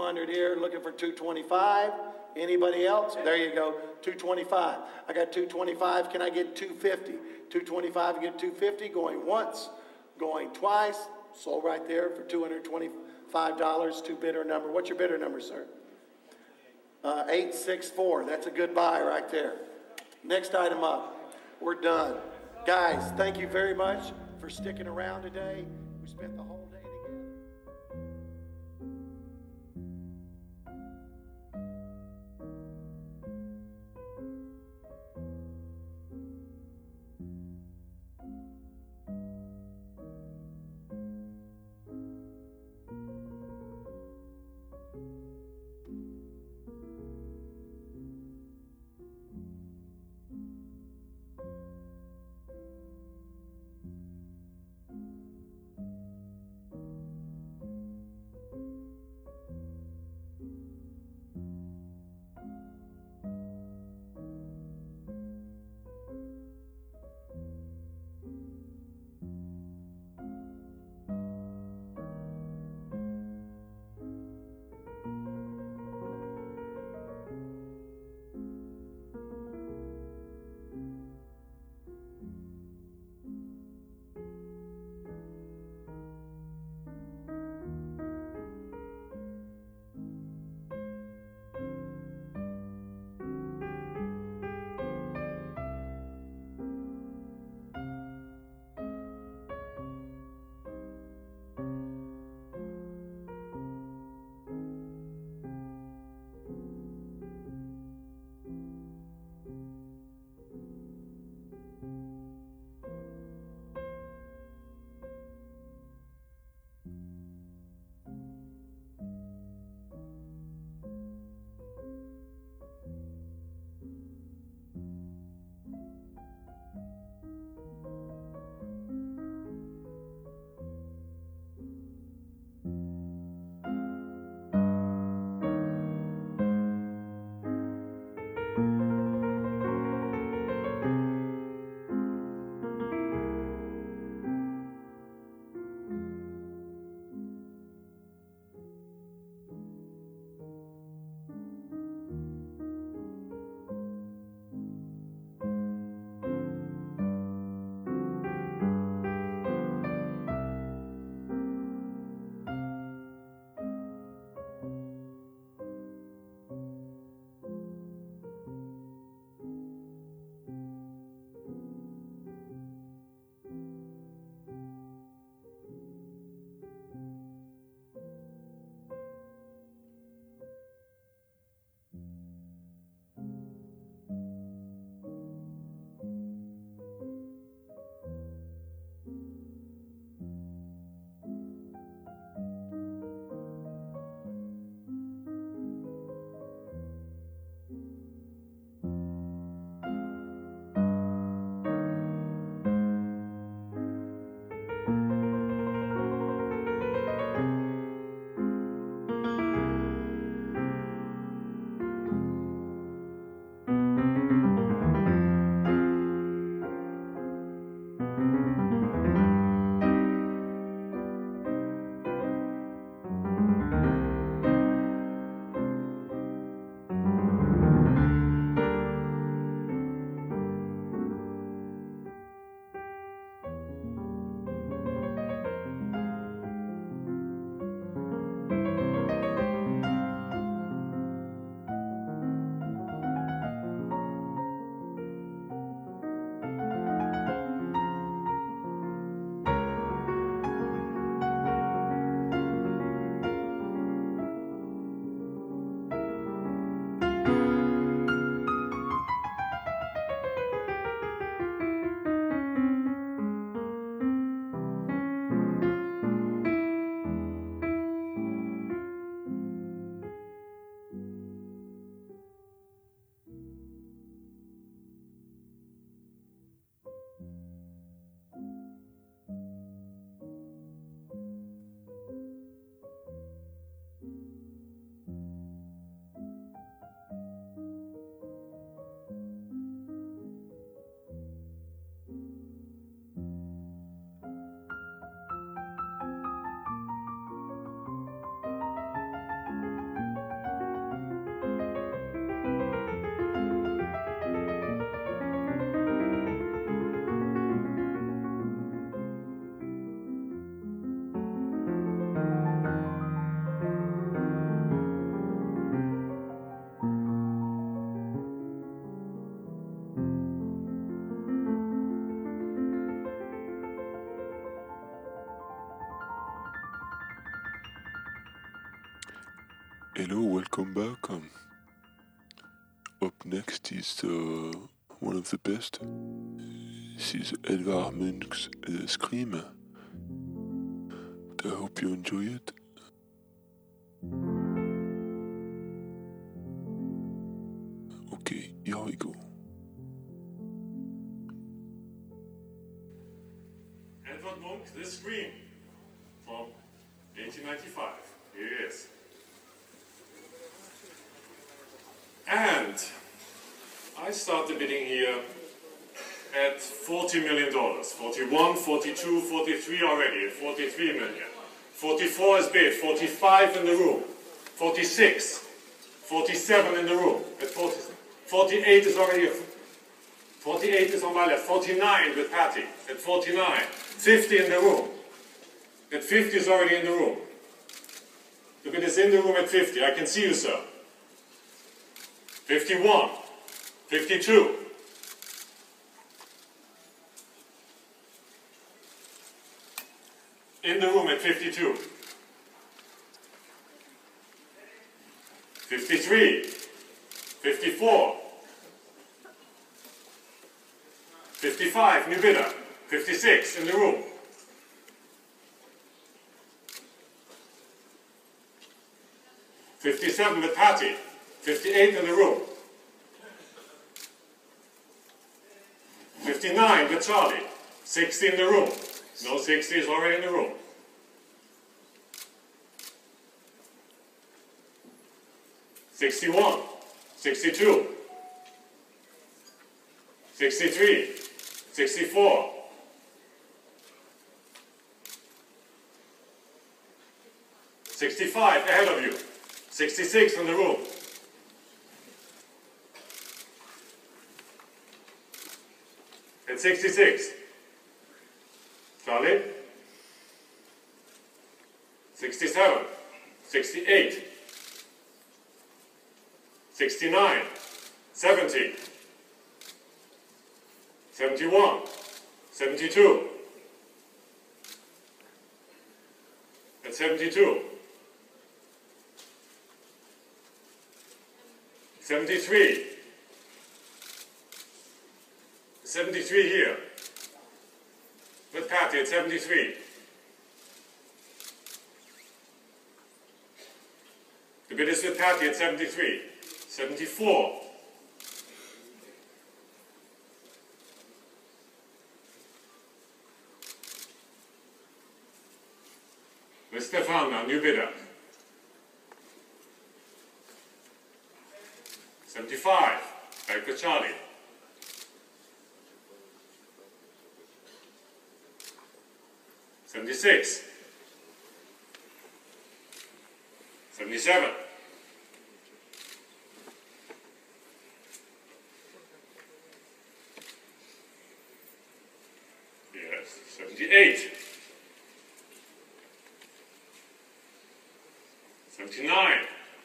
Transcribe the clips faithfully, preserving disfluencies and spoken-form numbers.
hundred here, looking for two twenty-five. Anybody else? There you go, two twenty-five. I got two twenty-five, can I get two fifty? two twenty-five, I get two fifty, going once, going twice, sold right there for two hundred twenty-five dollars, two bidder number. What's your bidder number, sir? Uh, eight six four, that's a good buy right there. Next item up, we're done. Guys, thank you very much for sticking around today. We spent the whole day together. Hello, welcome back. Um, up next is uh, one of the best. This is Edvard Munch's uh, Scream. I hope you enjoy it. Okay, here we go. Edvard Munch, The Scream, from eighteen ninety-five. Here it is. And I start the bidding here at forty million dollars. forty-one, forty-two, forty-three already, forty-three million. forty-four is bid, forty-five in the room, forty-six, forty-seven in the room, at forty, forty-eight is already, forty-eight is on my left, forty-nine with Patty, at forty-nine, fifty in the room, at fifty is already in the room. The bid is in the room at fifty, I can see you, sir. fifty-one, fifty-two, in the room at fifty-two, fifty-three, fifty-four, fifty-five, new bidder, fifty-six, in the room, fifty-seven with Patty, fifty-eight in the room, fifty-nine with Charlie, sixty in the room, no sixty is already in the room, sixty-one, sixty-two, sixty-three, sixty-four, sixty-five ahead of you, sixty-six in the room, at sixty-six, Charlie, sixty-seven, sixty-eight, sixty-nine, seventy, seventy-one, seventy-two, at seventy-two, seventy-three, seventy-three here, with Patty at seventy-three. The bid is with Patty at seventy-three. seventy-four. With Stefana, new bidder. seventy-five. Back with Charlie. seventy-six. seventy-seven. Yes, seventy-eight. seventy-nine.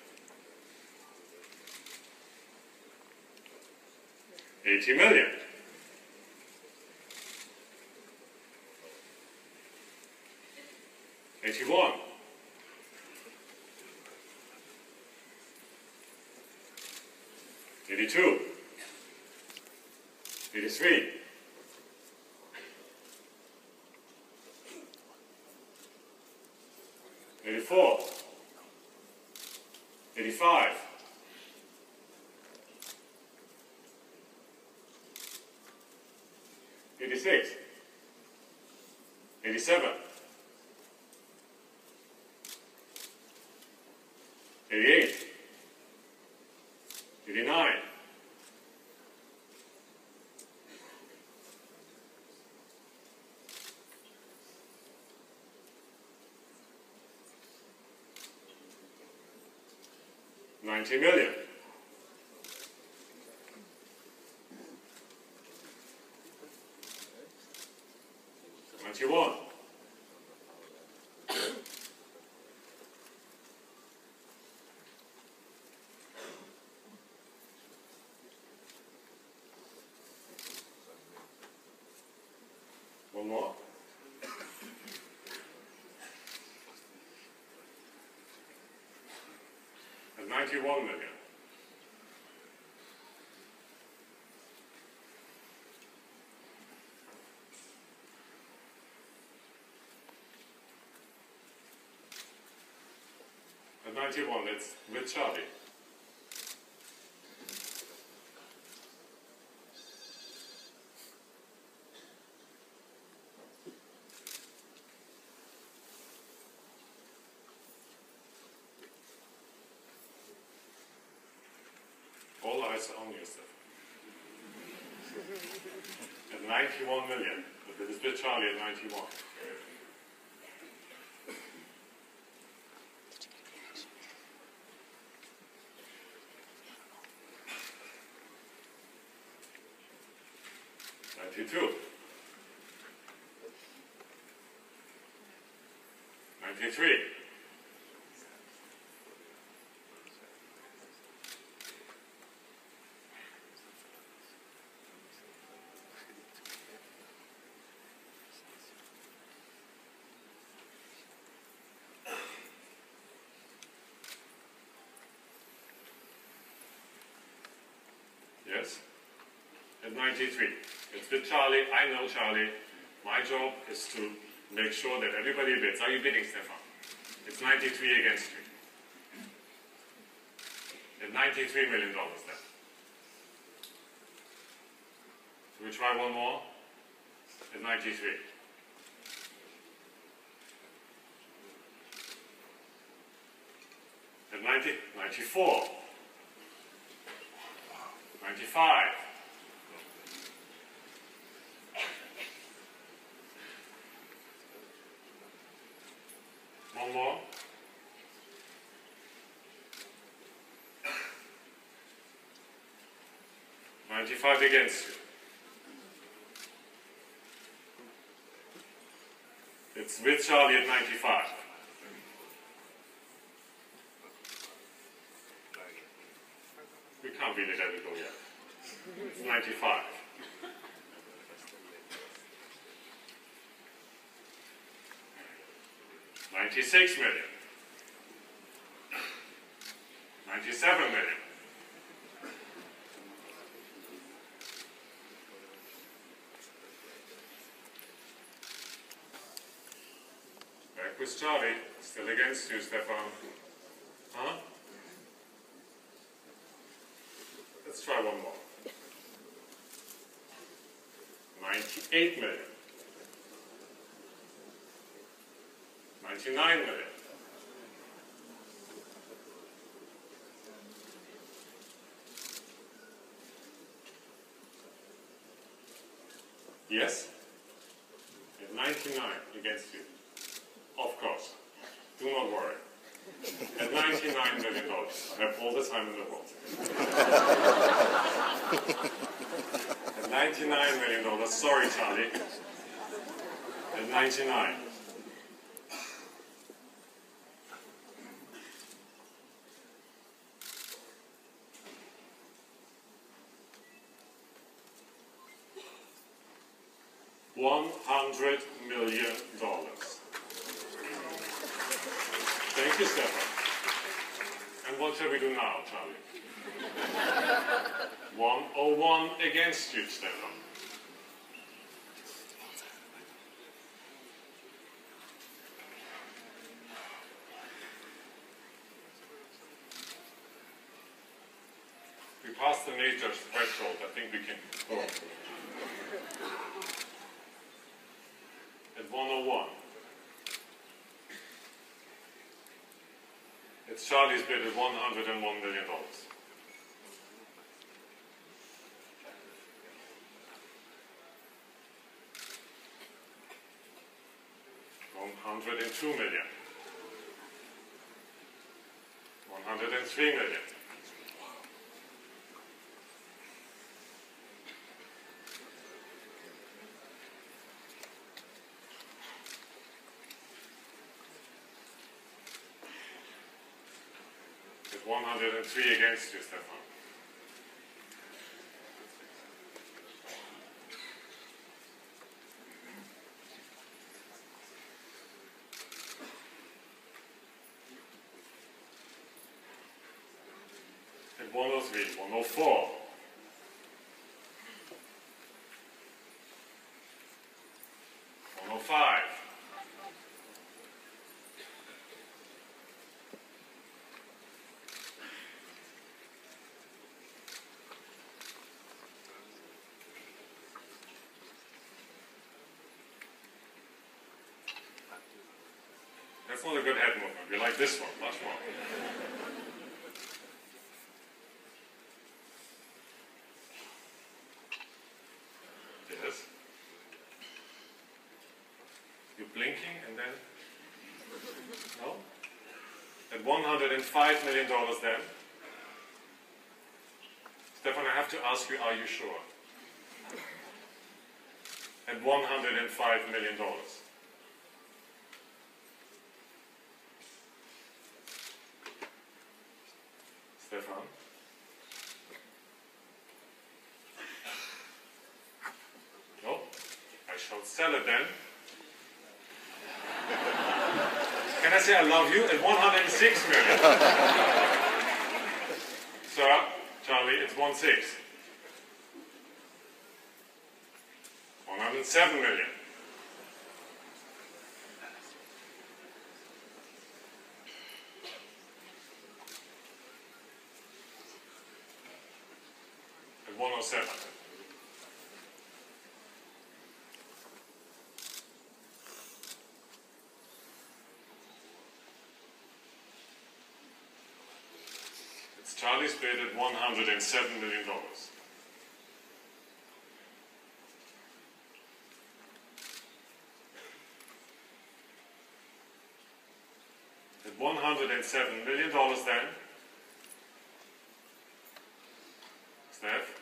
eighty million. eighty-one. eighty-two. eighty-three. eighty-four. eighty-five. eighty-six. eighty-seven. eighty-eight. eighty-nine. ninety million. ninety-one. One more. ninety-one million. At ninety-one, it's with Charlie. All eyes are on you, Stefan. At ninety-one million, but it is with Charlie at ninety-one. ninety-two. ninety-three. Yes? At ninety-three. It's with Charlie. I know Charlie. My job is to make sure that everybody bids. Are you bidding, Stefan? It's ninety-three against you. At ninety-three million dollars then. So we try one more. At ninety-three. At ninety, ninety-four. ninety-five. One more. ninety-five against you. It's with Charlie at ninety-five. We can't really let it go yet. It's ninety-five. ninety-six million. ninety-seven million. Back with Charlie. Still against you, Stefan. Huh? Let's try one more. ninety-eight million. ninety-nine million. Yes? At ninety-nine against you. Of course. Do not worry. At ninety-nine million dollars. I have all the time in the world. At ninety-nine million dollars. Sorry, Charlie. At ninety-nine. One hundred million dollars. Thank you, Stefan. And what shall we do now, Charlie? one oh one against you, Stefan. We passed the major threshold. I think we can go. At one oh one. It's Charlie's bid at one hundred one million dollars. one hundred two million. one hundred three million. one hundred three against you, Stefan. at one oh three, one oh four. one oh five. That's not a good head movement. We like this one much more. Yes. You're blinking and then... No? At one hundred five million dollars then. Stefan, I have to ask you, are you sure? At one hundred five million dollars. Stefan? No? I shall sell it then. Can I say I love you? At one hundred six million. Sir, Charlie, it's one six. one hundred seven million. At one oh seven. It's Charlie's bid at one hundred seven million dollars. At one hundred seven million dollars then, Steph,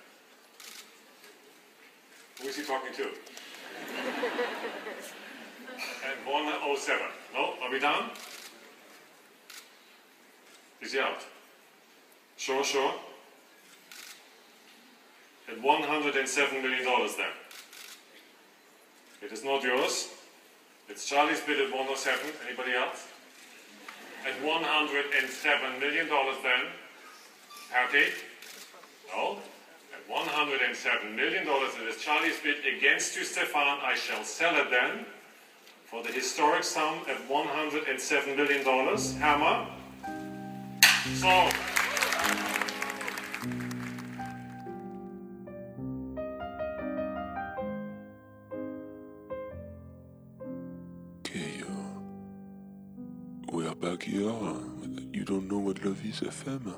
who is he talking to? At one oh seven. No, are we done? Is he out? Sure, sure. At one hundred seven million dollars then. It is not yours. It's Charlie's bid at one oh seven. Anybody else? At one hundred seven million dollars then. Happy? No. At one hundred seven million dollars, it is Charlie's bid against you, Stefan. I shall sell it then for the historic sum at one hundred seven million dollars. Hammer. Sold. Okay, uh, we are back here. You don't know what love is, F M?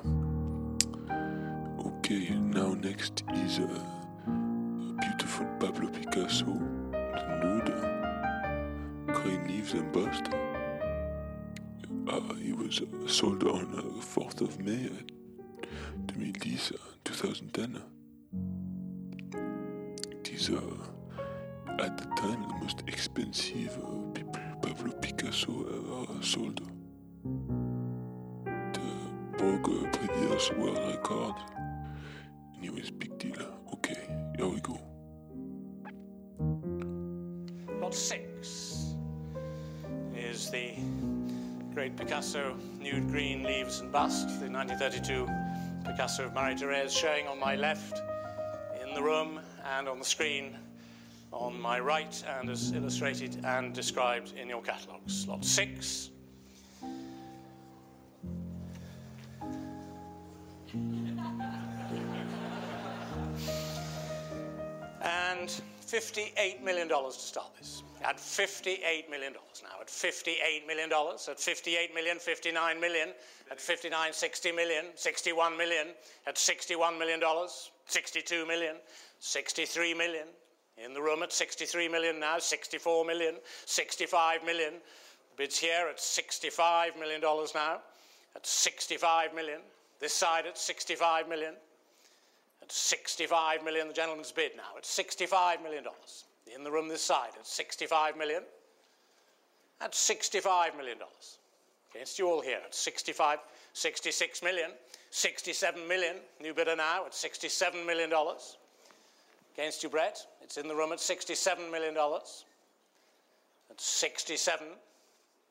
Okay, now next is uh, a beautiful Pablo Picasso, the nude, green leaves embossed. Uh, he was uh, sold on uh, fourth of May uh, twenty ten, uh, twenty ten. It is uh, at the time the most expensive uh, Pablo Picasso ever sold. The broke uh, previous world record. Anyways, big deal. Okay, here we go. Lot six is the great Picasso Nude Green Leaves and Bust, the nineteen thirty-two Picasso of Marie-Thérèse, showing on my left in the room and on the screen on my right, and as illustrated and described in your catalogues. Lot six. And fifty-eight million dollars to start this. At fifty-eight million dollars now. At fifty-eight million dollars. At fifty-eight million, fifty-nine million. At fifty-nine, sixty million. sixty-one million. At sixty-one million dollars. sixty-two million. sixty-three million. In the room at sixty-three million now. sixty-four million. sixty-five million. Bids here at sixty-five million dollars now. At sixty-five million. This side at sixty-five million. At sixty-five million, the gentleman's bid now. At sixty-five million dollars. In the room this side at sixty-five million. At sixty-five million dollars. Against you all here at sixty-five, sixty-six million. sixty-seven million. New bidder now at sixty-seven million dollars. Against you, Brett. It's in the room at sixty-seven million dollars. At sixty-seven.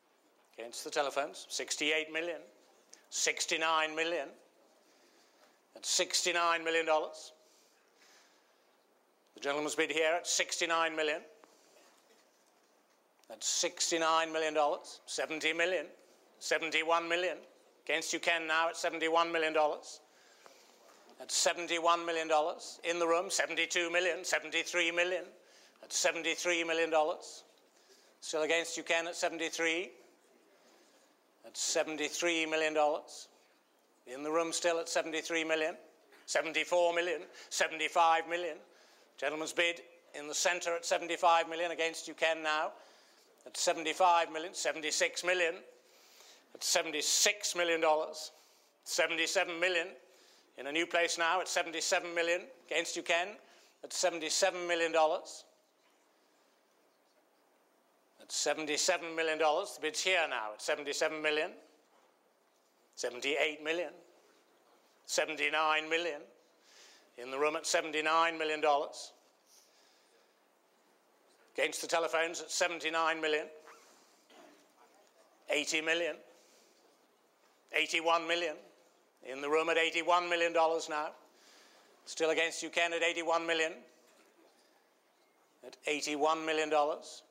Against the telephones. sixty-eight million. sixty-nine million. at sixty-nine million dollars. The gentleman's bid here at sixty-nine million dollars. At sixty-nine million dollars. seventy million dollars. seventy-one million dollars. Against you, Ken, now at seventy-one million dollars. At seventy-one million dollars. In the room, seventy-two million dollars. seventy-three million dollars. At seventy-three million dollars. Still against you, Ken, at seventy-three. At seventy-three million dollars. In the room still at seventy-three million dollars. seventy-four million dollars. seventy-five million dollars. Gentleman's bid in the centre at seventy-five million dollars. Against you, Ken, now at seventy-five million dollars. seventy-six million dollars. At seventy-six million dollars. seventy-seven million dollars. In a new place now at seventy-seven million dollars. Against you, Ken, at seventy-seven million dollars. At seventy-seven million dollars. The bid's here now at seventy-seven million dollars. seventy-eight million dollars. seventy-nine million dollars. In the room at seventy-nine million dollars. Against the telephones at seventy-nine million dollars. eighty million dollars. eighty-one million dollars. In the room at eighty-one million dollars now. Still against you, Ken, at eighty-one million dollars. At eighty-one million dollars.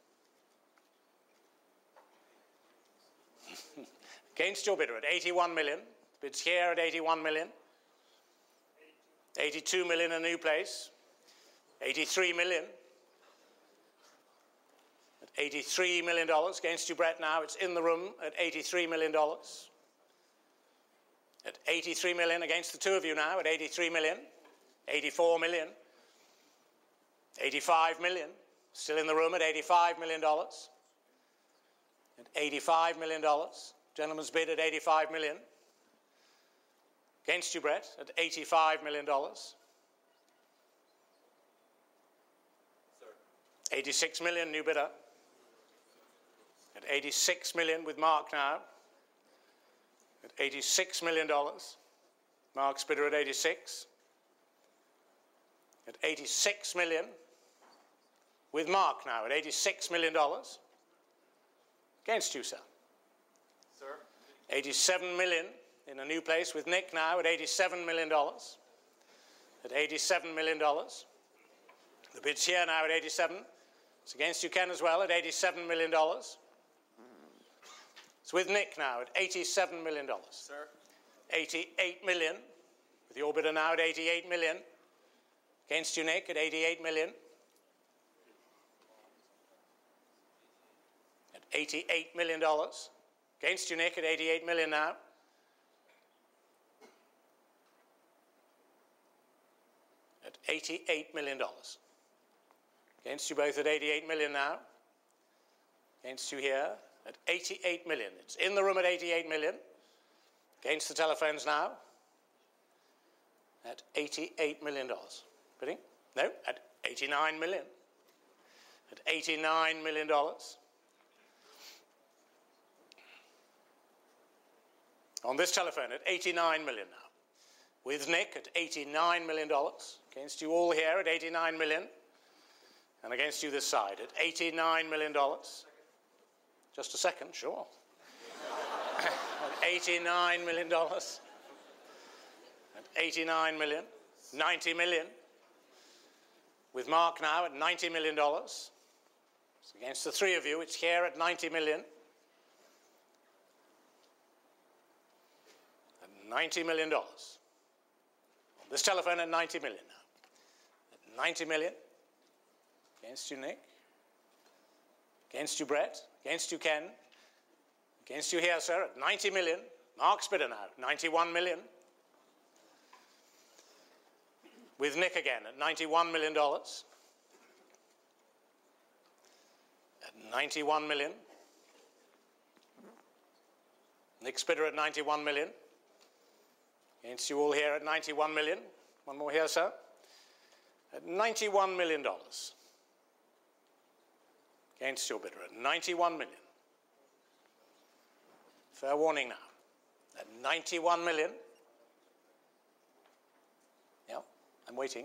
Against your bidder at eighty-one million dollars. Bids here at eighty-one million dollars. eighty-two million dollars a new place. eighty-three million dollars. At eighty-three million dollars. Against you, Brett, now. It's in the room at eighty-three million dollars. At eighty-three million dollars against the two of you now at eighty-three million dollars. eighty-four million dollars. eighty-five million dollars. Still in the room at eighty-five million dollars. At eighty-five million dollars. Gentleman's bid at eighty-five million dollars. Against you, Brett, at eighty-five million dollars. Sir. eighty-six million dollars, new bidder. At eighty-six million dollars with Mark now. At eighty-six million dollars. Mark's bidder at eighty-six. At eighty-six million dollars. With Mark now at eighty-six million dollars. Against you, sir. Sir. eighty-seven million dollars in a new place with Nick now at eighty-seven million dollars. At eighty-seven million dollars. The bid's here now at eighty-seven. It's against you, Ken, as well at eighty-seven million dollars. It's with Nick now at eighty-seven million dollars. Sir. eighty-eight million dollars. With your bidder now at eighty-eight million dollars. Against you, Nick, at eighty-eight million dollars. At eighty-eight million dollars. Against you, Nick, at eighty-eight million dollars now. At eighty-eight million dollars. Against you both at eighty-eight million dollars now. Against you here at eighty-eight million dollars. It's in the room at eighty-eight million dollars. Against the telephones now at eighty-eight million dollars. Bidding? No, at eighty-nine million dollars. At eighty-nine million dollars. On this telephone at eighty-nine million dollars now. With Nick at eighty-nine million dollars. Against you all here at eighty-nine million dollars. And against you this side at eighty-nine million dollars. Just a second, sure. At eighty-nine million dollars. At eighty-nine million dollars. ninety million dollars. With Mark now at ninety million dollars. So against the three of you, it's here at ninety million dollars. At ninety million dollars. On this telephone at ninety million dollars now. At ninety million dollars. Against you, Nick. Against you, Brett. Against you, Ken. Against you here, sir, at ninety million dollars. Mark's bidder now, ninety-one million dollars. With Nick again at ninety-one million dollars. At ninety-one million dollars. Nick's bidder at ninety-one million dollars. Against you all here at ninety-one million dollars. One more here, sir. At ninety-one million dollars. Against your bidder at ninety-one million dollars. Fair warning now. At ninety-one million dollars. Yeah, I'm waiting.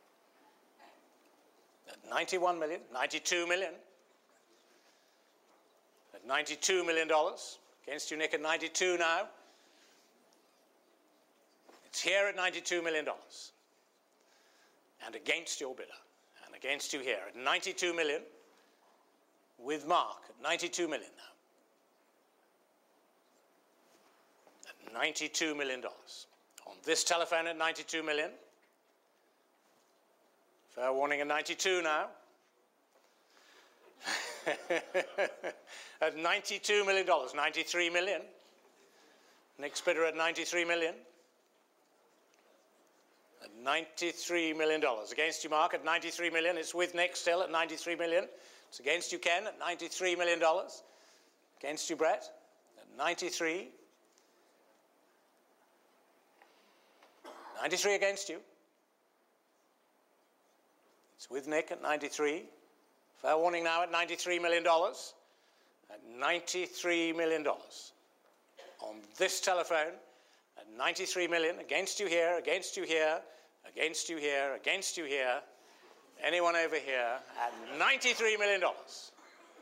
At ninety-one million dollars, ninety-two million dollars. At ninety-two million dollars. Against you, Nick, at ninety-two now. It's here at ninety-two million dollars. And against your bidder. And against you here at ninety-two million dollars with Mark at ninety-two million dollars now. At ninety-two million dollars. On this telephone at ninety-two million dollars. Fair warning at ninety-two now. At ninety-two million dollars, ninety-three million dollars. Next bidder at ninety-three million dollars. At ninety-three million dollars. Against you, Mark, at ninety-three million dollars. It's with Nick still at ninety-three million dollars. It's against you, Ken, at ninety-three million dollars. Against you, Brett, at ninety-three. ninety-three against you. It's with Nick at ninety-three. Fair warning now at ninety-three million dollars. At ninety-three million dollars. On this telephone, at ninety-three million dollars. Against you here, against you here, against you here, against you here. Anyone over here at ninety-three million dollars.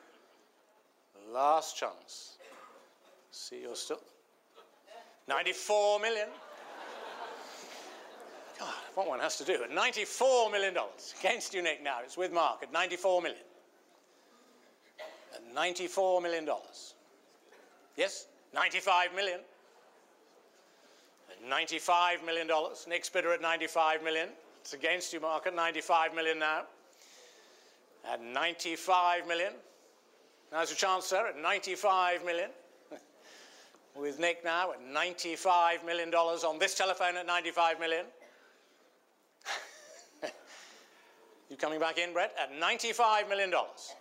Last chance. See, you're still. ninety-four million dollars. God, what one has to do. At ninety-four million dollars. Against you, Nick, now. It's with Mark at ninety-four million dollars. At ninety-four million dollars. Yes? ninety-five million dollars. At ninety-five million dollars. Nick's bidder at ninety-five million dollars. It's against you, Mark, at ninety-five million dollars now. At ninety-five million dollars. Now's your chance, sir, at ninety-five million dollars. With Nick now at ninety-five million dollars on this telephone at ninety-five million dollars. You coming back in, Brett? At ninety-five million dollars.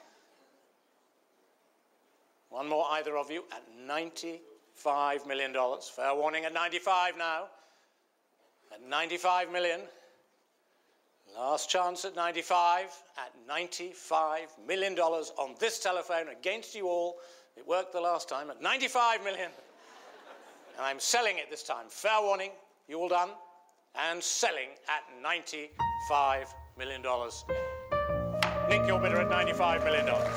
One more, either of you, at ninety-five million dollars. Fair warning at ninety-five now. At ninety-five million dollars. Last chance at ninety-five. At ninety-five million dollars on this telephone against you all. It worked the last time at ninety-five million dollars. And I'm selling it this time. Fair warning, you all done? And selling at ninety-five million dollars. Nick, your bidder at ninety-five million dollars.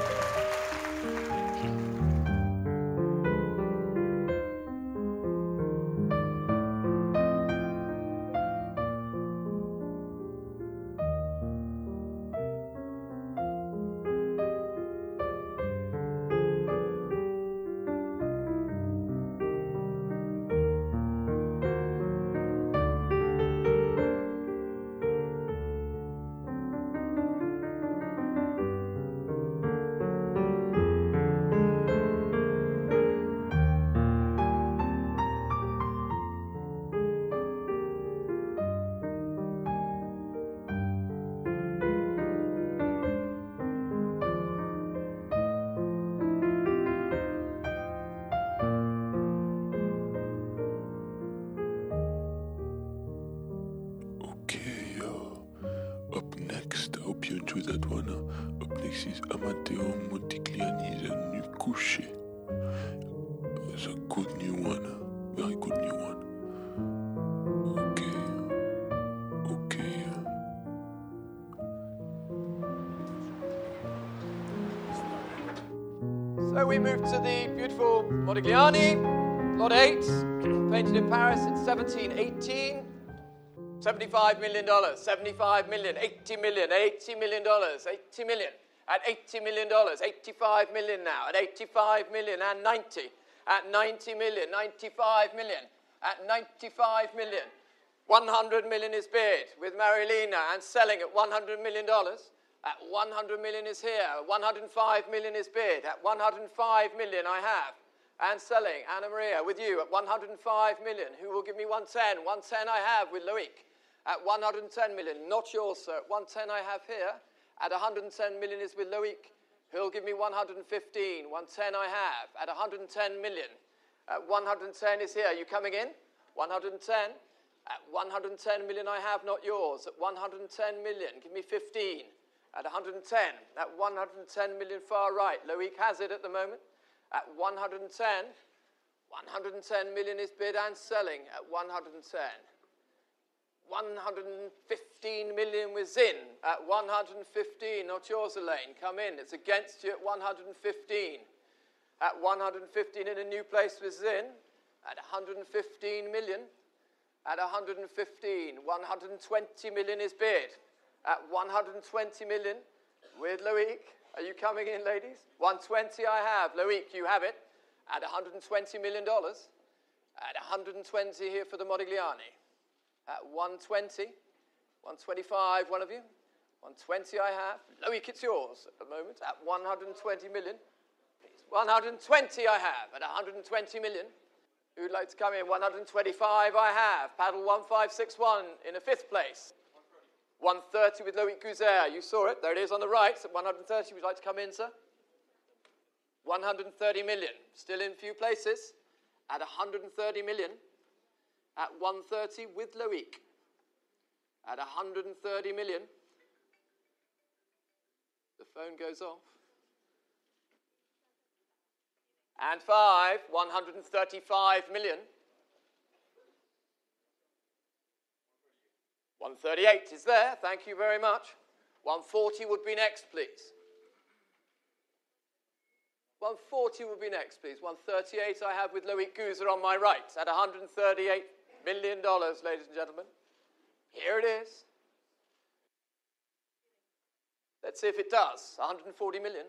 you enjoyed that one. Up next is Amateo Montigliani's Nu Couché. It's a good new one, very good new one. Okay, okay. So we move to the beautiful Modigliani, Lot eight, painted in Paris in seventeen eighteen. seventy-five million dollars, seventy-five million, eighty million, eighty million dollars, eighty million, at eighty million dollars, eighty-five million now, at eighty-five million and ninety, at ninety million, ninety-five million, at ninety-five million. one hundred million is bid with Marilena and selling at one hundred million dollars. At one hundred million is here, one hundred five million is bid, at one hundred five million I have. And selling, Anna Maria, with you at one hundred five million. Who will give me one ten? one ten I have with Loic. At one hundred ten million, not yours, sir. one ten I have here. At one hundred ten million is with Loic. Who'll give me one hundred fifteen? one ten I have. At one hundred ten million. At one hundred ten is here. You coming in? one hundred ten. At one hundred ten million I have, not yours. At one hundred ten million, give me fifteen. At one hundred ten. At one hundred ten million far right. Loic has it at the moment. At one hundred ten. one hundred ten million is bid and selling at one hundred ten. one hundred fifteen million was in at one hundred fifteen. Not yours, Elaine. Come in. It's against you at one hundred fifteen. At one hundred fifteen in a new place was in at one hundred fifteen million. at one hundred fifteen. one hundred twenty million is bid at one hundred twenty million with Loic. Are you coming in, ladies? one twenty I have. Loic, you have it at one hundred twenty million dollars. At one hundred twenty here for the Modigliani. At one twenty. one twenty-five, one of you. one twenty I have. Loic, it's yours at the moment at one hundred twenty million. Please. one hundred twenty I have at one hundred twenty million. Who'd like to come in? one hundred twenty-five I have. Paddle one five six one in a fifth place. one thirty with Loic Gouzer. You saw it. There it is on the right. At one hundred thirty, would you like to come in, sir? one hundred thirty million. Still in few places. At one hundred thirty million. At one thirty with Loic. At one hundred thirty million. The phone goes off. And five, one hundred thirty-five million. one thirty-eight is there, thank you very much. one forty would be next, please. one forty would be next, please. one thirty-eight I have with Loic Gouzer on my right at one hundred thirty-eight million dollars, ladies and gentlemen. Here it is. Let's see if it does. one hundred forty million.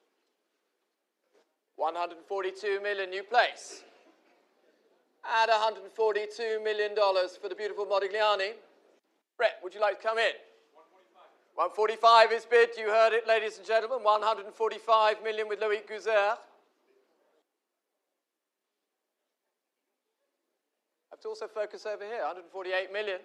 one hundred forty-two million, new place. At one hundred forty-two million dollars for the beautiful Modigliani. Brett, would you like to come in? one forty-five is bid. You heard it, ladies and gentlemen. one hundred forty-five million with Loic Gouzer. I have to also focus over here. one hundred forty-eight million.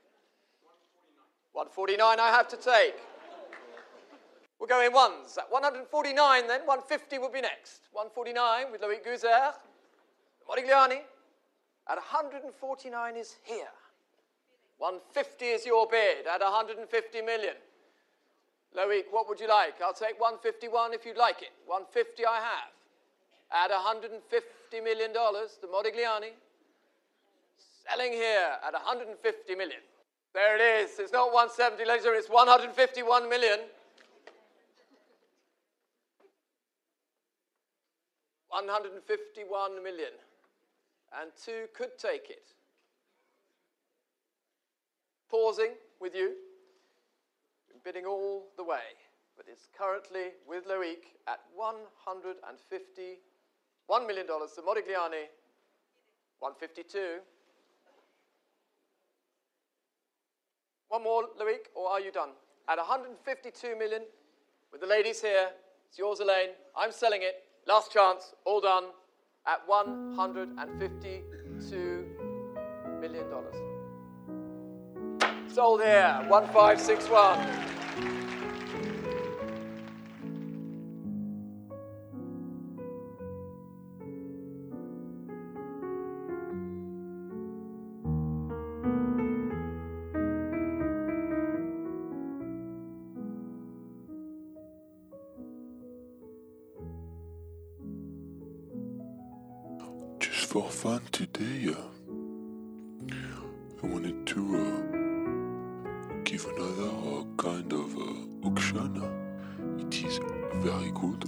one forty-nine I have to take. We'll go in ones. At one hundred forty-nine then, one fifty will be next. one forty-nine with Loic Gouzer. Modigliani. At one hundred forty-nine is here. one fifty is your bid at one hundred fifty million. Loic, what would you like? I'll take one fifty-one if you'd like it. one fifty I have. At one hundred fifty million dollars, the Modigliani. Selling here at one hundred fifty million. There it is. It's not one seventy, ladies and gentlemen. It's one hundred fifty-one million. one hundred fifty-one million. And two could take it. Pausing with you. Bidding all the way. But it's currently with Loic at one hundred fifty-one million dollars. The Modigliani, one fifty-two. One more, Loic, or are you done? At one hundred fifty-two million, with the ladies here, it's yours, Elaine. I'm selling it. Last chance, all done, at one hundred fifty-two million dollars. Sold here, one five six one. For fun today, uh, I wanted to uh, give another uh, kind of uh, auction. It is very good.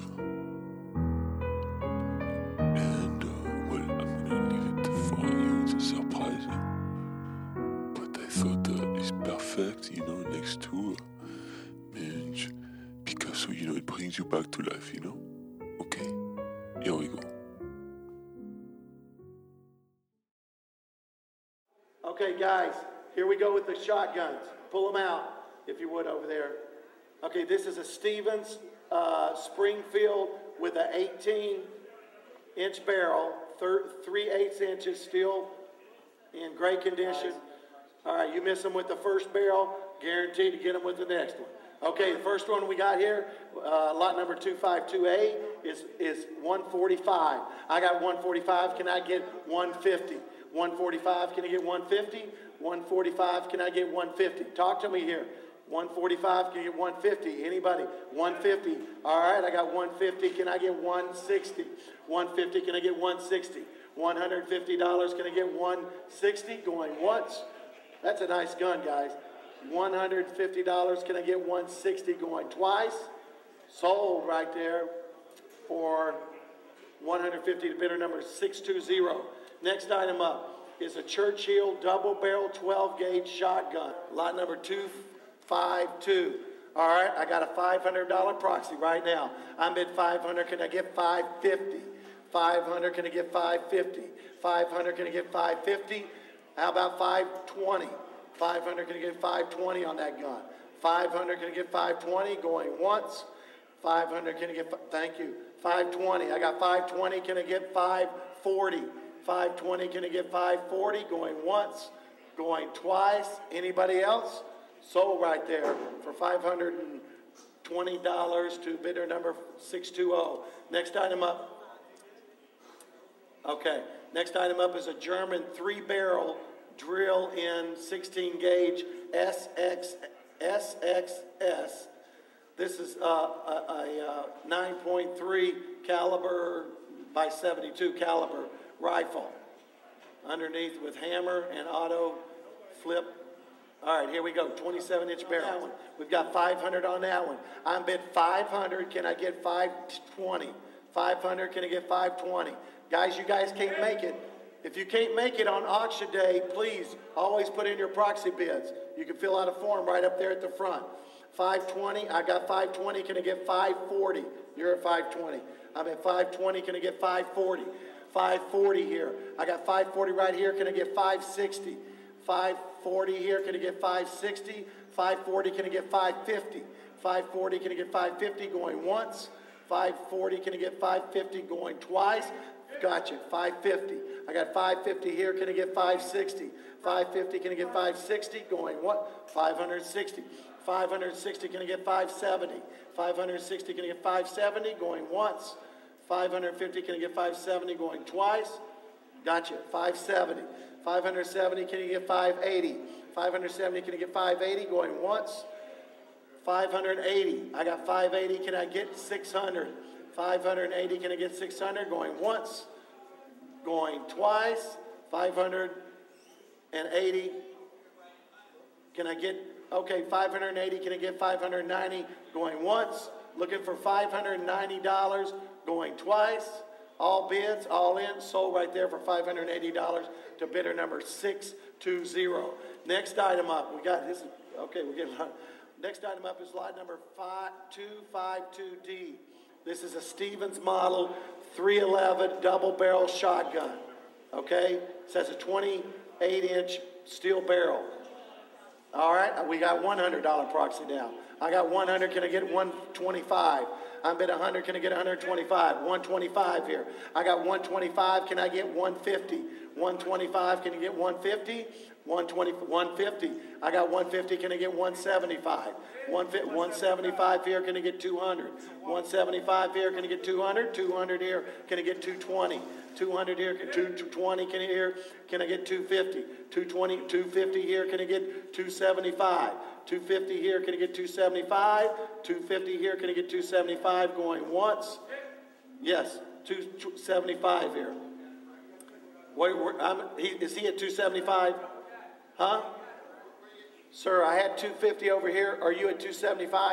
And, uh, well, I'm gonna leave it for you, it's a surprise. But I thought uh, it's perfect, you know, next to uh, Munch, Picasso, you know, it brings you back to life, you know? Okay, here we go. Okay, guys, here we go with the shotguns. Pull them out, if you would, over there. Okay, this is a Stevens uh, Springfield with an eighteen inch barrel, three eighths inches, still in great condition. All right, you miss them with the first barrel, guaranteed to get them with the next one. Okay, the first one we got here, uh, lot number two five two A, is, is one forty-five. I got one forty-five, can I get one fifty? one forty-five, can I get one fifty? one forty-five, can I get one fifty? Talk to me here. one forty-five, can I get one fifty? Anybody? one fifty. All right, I got one fifty, can I get one sixty? one fifty, can I get one sixty? one hundred fifty dollars, can I get one sixty? Going once. That's a nice gun, guys. one hundred fifty dollars, can I get one sixty? Going twice. Sold right there for one hundred fifty dollars to bidder number six two zero. Next item up, is a Churchill double barrel twelve gauge shotgun. Lot number two five two. All right, I got a five hundred dollar proxy right now. I'm bid five hundred. Can I get five fifty? five hundred. Can I get five fifty? five hundred. Can I get five fifty? How about five twenty? five hundred. Can I get five twenty on that gun? five hundred. Can I get five twenty? Going once. five hundred. Can I get? Thank you. five twenty. I got five twenty. Can I get five forty? five twenty. Can I get five forty? Going once. Going twice. Anybody else? Sold right there for five hundred twenty dollars to bidder number six two zero. Next item up. Okay. Next item up is a German three-barrel drill-in sixteen gauge S X S. This is uh, a, a, a nine point three caliber by seventy-two caliber rifle. Underneath with hammer and auto flip. All right, here we go. twenty-seven inch barrel. We've got five hundred on that one. I'm bid five hundred. Can I get five twenty? five hundred. Can I get five twenty? Guys, you guys can't make it. If you can't make it on auction day, please always put in your proxy bids. You can fill out a form right up there at the front. five twenty. I got five twenty. Can I get five forty? You're at five twenty. I'm at five twenty. Can I get five forty? five forty here. I got five forty right here. Can I get five sixty? five forty here. Can I get five sixty? five forty. Can I get five fifty? five forty. Can I get five fifty? Going once. five forty. Can I get five fifty? Going twice. Gotcha. five fifty. I got five fifty here. Can I get five sixty? five fifty. Can I get five sixty? Going what? five sixty. five sixty. Can I get five seventy? five sixty. Can I get five seventy? Going once. five fifty. Can I get five seventy? Going twice. Gotcha. five seventy. five seventy. Can you get five eighty? five seventy. Can I get five eighty? Going once. five eighty. I got five eighty. Can I get six hundred? five eighty. Can I get six hundred? Going once. Going twice. five eighty. Can I get, okay, five eighty. Can I get five ninety? Going once. Looking for five hundred ninety dollars. Going twice. All bids, all in, sold right there for five hundred eighty dollars to bidder number six two zero. Next item up, we got this, okay, we're getting, next item up is lot number two five two D. This is a Stevens model three eleven double barrel shotgun, okay? It says a twenty-eight inch steel barrel. All right, we got one hundred dollar proxy now. I got one hundred, can I get one twenty-five? I'm bid one hundred, can I get one twenty-five? one twenty-five here. I got one twenty-five, can I get one fifty? one twenty-five, can you get one fifty? one twenty, one fifty. I got one fifty, can I get one seventy-five? one seventy-five here, can I get two hundred? one seventy-five here, can I get two hundred? two hundred here, can I get two twenty? two hundred here, two twenty, can I here, can I get two fifty? two twenty, two fifty here, can I get two seventy-five? two fifty here, can I get two seventy-five? two fifty here, can I get two seventy-five? Going once. Yes, two seventy-five here. Wait, I'm, he, is he at two seventy-five? Huh? Sir, I had two fifty over here. Are you at two seventy-five?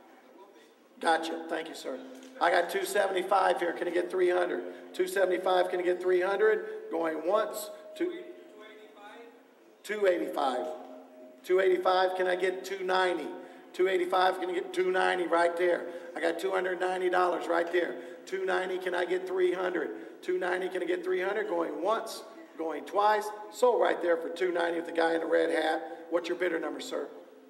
Gotcha. Thank you, sir. I got two seventy-five here. Can I get three hundred? two seventy-five, can I get three hundred? Going once. Two, two eighty-five. two eighty-five, can I get two ninety? two eighty-five, can I get two ninety right there? I got two hundred ninety dollars right there. two ninety, can I get three hundred? two ninety, can I get three hundred? Going once, going twice. Sold right there for two ninety with the guy in the red hat. What's your bidder number, sir?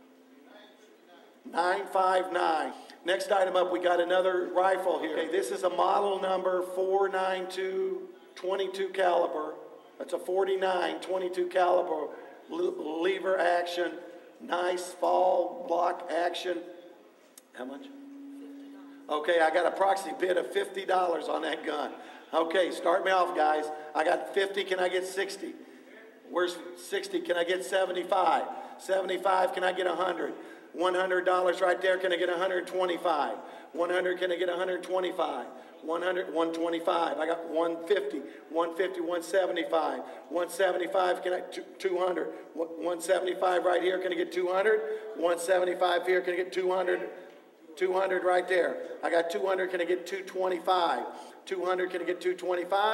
nine five nine. Next item up, we got another rifle here. Okay, this is a model number four ninety-two twenty-two caliber. That's a forty-nine twenty-two caliber lever action. Nice fall block action. How much? Okay, I got a proxy bid of fifty dollars on that gun. Okay, start me off, guys. I got fifty, can I get sixty? Where's sixty? Can I get seventy-five? seventy-five, can I get one hundred? one hundred dollars right there, can I get one hundred twenty-five? one hundred, can I get one hundred twenty-five? one hundred, one twenty-five, I got one fifty, one fifty, one seventy-five, one seventy-five, can I, two hundred, one seventy-five right here, can I get two hundred? one seventy-five here, can I get two hundred? two hundred right there. I got two hundred, can I get two twenty-five? two hundred, can I get two twenty-five?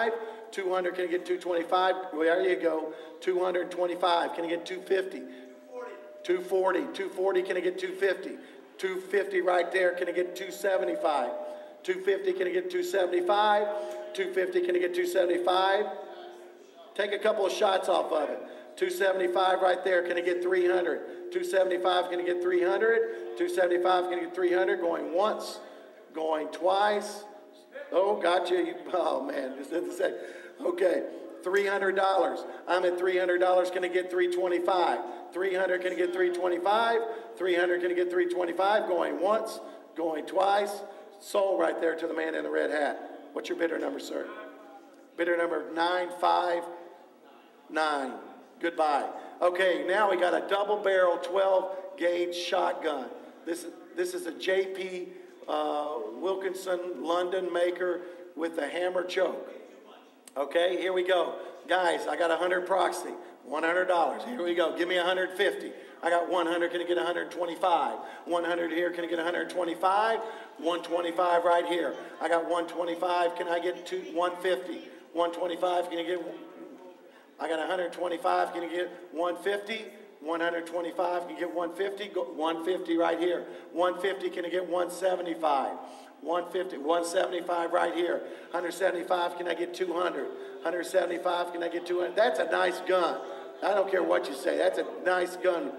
two hundred, can I get two twenty-five? Well, there you go. two hundred twenty-five, can I get two fifty? two forty, two forty, can I get two fifty? two fifty right there, can I get two seventy-five? two fifty, can I get two seventy-five? two fifty, can I get two seventy-five? Take a couple of shots off of it. two seventy-five right there, can I get three hundred? two seventy-five, can I get three hundred? two seventy-five, can I get three hundred? Going once, going twice. Oh, gotcha. You, oh, man, this is the same. Okay, three hundred dollars. I'm at three hundred dollars, can I get three twenty-five? three hundred, can I get three twenty-five? three hundred, can I get three twenty-five? Going once, going twice. Sold right there to the man in the red hat. What's your bidder number, sir? Bidder number nine five nine. Goodbye. Okay, now we got a double barrel twelve gauge shotgun. This, this is a J P uh, Wilkinson London maker with a hammer choke. Okay, here we go. Guys, I got one hundred proxy. one hundred dollars. Here we go. Give me one hundred fifty. I got one hundred. Can I get one hundred twenty-five? one hundred here. Can I get one hundred twenty-five? one twenty-five right here. I got one twenty-five. Can I get two, one fifty? one twenty-five. Can you get? I got one hundred twenty-five. Can you get one fifty? one hundred twenty-five. Can you get one fifty? Go, one fifty right here. one fifty. Can I get one seventy-five? one fifty. one seventy-five right here. one hundred seventy-five. Can I get two hundred? one hundred seventy-five. Can I get two hundred? That's a nice gun. I don't care what you say. That's a nice gun.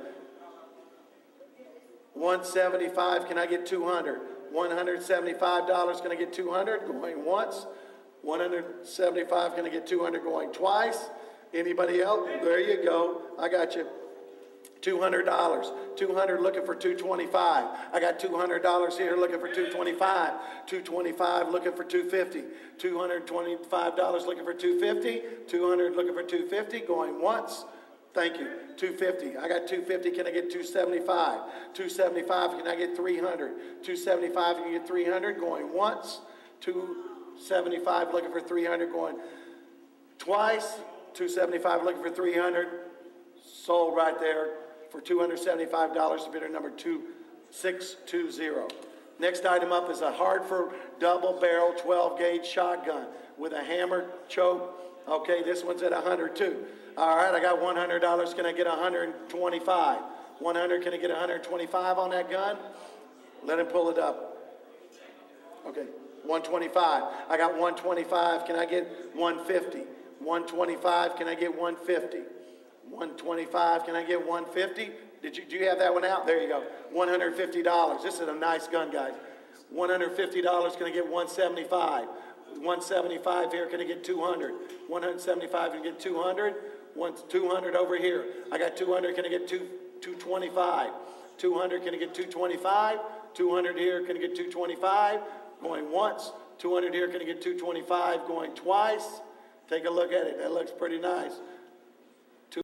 one seventy-five. Can I get two hundred? one hundred seventy-five dollars. Can I get two hundred? Going once. one hundred seventy-five. Can I get two hundred? Going twice. Anybody else? There you go. I got you. two hundred dollars. two hundred looking for two twenty-five. I got two hundred dollars here looking for two twenty-five. two twenty-five looking for two fifty. two hundred twenty-five dollars looking for two fifty. two hundred looking for two fifty. Going once. Thank you. two fifty. I got two fifty. Can I get two seventy-five? two seventy-five. Can I get three hundred? two seventy-five. Can you get three hundred? Going once. two seventy-five looking for three hundred. Going twice. two seventy-five looking for three hundred. Sold right there for two hundred seventy-five dollars to bidder number two six two zero. Next item up is a Hardford double barrel twelve gauge shotgun with a hammer choke. Okay, this one's at one hundred too. All right, I got one hundred dollars. Can I get one hundred twenty-five? one hundred, can I get one hundred twenty-five on that gun? Let him pull it up. Okay, one twenty-five. I got one twenty-five. Can I get one fifty? one twenty-five. Can I get one fifty? one twenty-five. Can I get one fifty? Did you, do you have that one out? There you go. one hundred fifty dollars. This is a nice gun, guys. one hundred fifty dollars. Can I get one seventy-five? one seventy-five here. Can I get two hundred? one hundred seventy-five. Can I get two hundred? One, two hundred over here. I got two hundred. Can I get two, two twenty-five? two hundred. Can I get two twenty-five? two hundred here. Can I get two twenty-five? Going once. two hundred here. Can I get two twenty-five? Going twice. Take a look at it. That looks pretty nice.